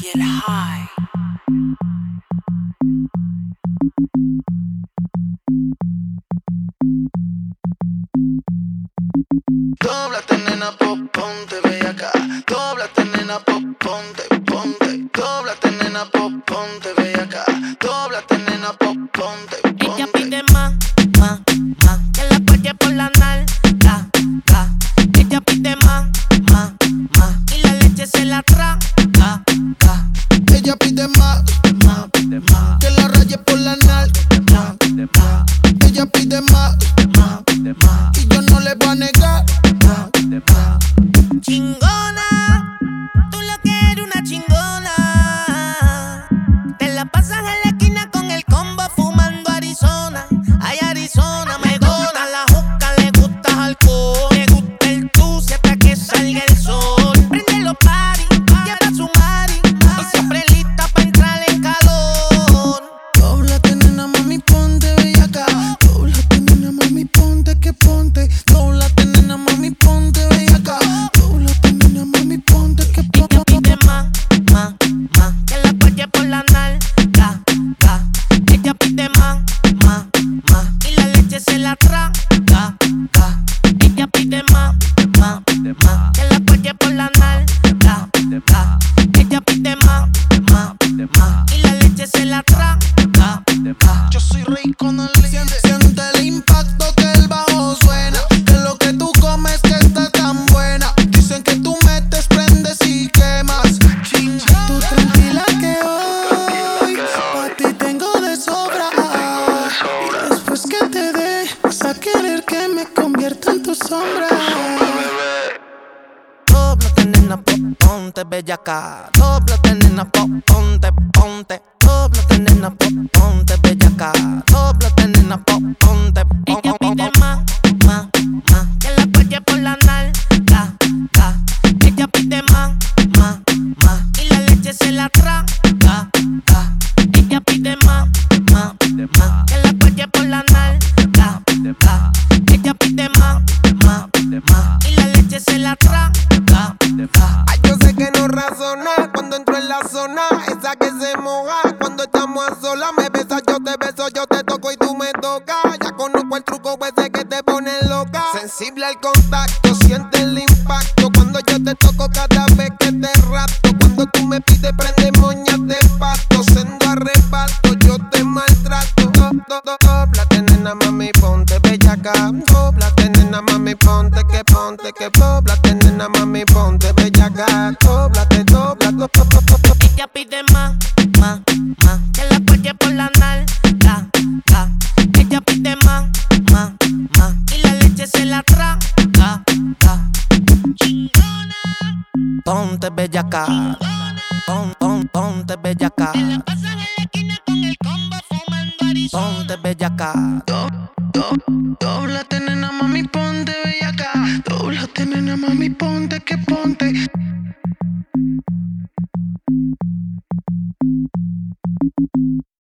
get high. Dóblate, nena, ponte bellaca. Dóblate, nena, ponte. Dóblate, nena, ponte bellaca. Dóblate, nena, ponte. Ella pide más, que la apoye por la nalga. Ella pide más, y la leche se la traga. Ella pide más, que la raye por la nalga. Ella pide más, y yo no le voy a negar. Chingona, tú lo que eres una chingona. Te la pasas en la esquina con el combo fumando Arizona. Ay, Arizona, me gusta la juca, le gusta alcohol. Le gusta el tuce hasta que salga el sol. Prende los paris, lleva su mari, y siempre lista para entrar en calor. Dóblate, nena, mami, ponte bellaca. Dóblate, nena, mami, ponte que ponte. Dóblate, nena, mami, ponte bellaca. Dóblate, nena, mami, ponte que ponte. Ella pide más, que la apoye por la nalga. Ella pide más, y la leche se la traga. Ella pide más, que la apoye por la nalga. Ella pide más, y la leche se la traga. Yo soy rey con el siente el impacto que el bajo suena. Que lo que tú comes que está tan buena. Dicen que tú metes, prendes y quemas. Tú tranquila que hoy pa' ti tengo de sobra. Y después que te dé, vas a querer que me convierta en tu sombra. Dóblate, nena, ponte bellaca. Dóblate, nena, ponte. Dóblate, nena, ponte bellaca. Dóblate, nena, ponte. Ella pide más, que la apoye por la nalga. Ella pide más, y la leche se la traga. Ella pide más, que la apoye por la nalga. Ella pide más, y la leche se la traga. Ay, yo sé que no razona cuando entro en la zona, esa que se moja cuando estamos a solas. Me besas, yo te beso, yo te toco y tú me tocas. Ya conozco el truco ese que te pone loca. Sensible al contacto, siente el impacto cuando yo te toco cada vez que te rapto. Cuando tú me pides prende moñas de pasto, sendo arrebato, yo te maltrato. Dóblate, nena, mami, ponte bellaca. Dóblate, nena, mami, ponte. Dóblate, nena, mami, ponte bellaca. Dóblate. Ella pide más, que la apoye por la nalga. Ella pide más, y la leche se la traga. Chingona, ponte bellaca. Ponte bellaca. te la pasas en la esquina con el combo fumando Arizona. Ponte bellaca. Dóblate, nena, mami, ponte bellaca. Dóblate, nena, mami, ponte que ponte.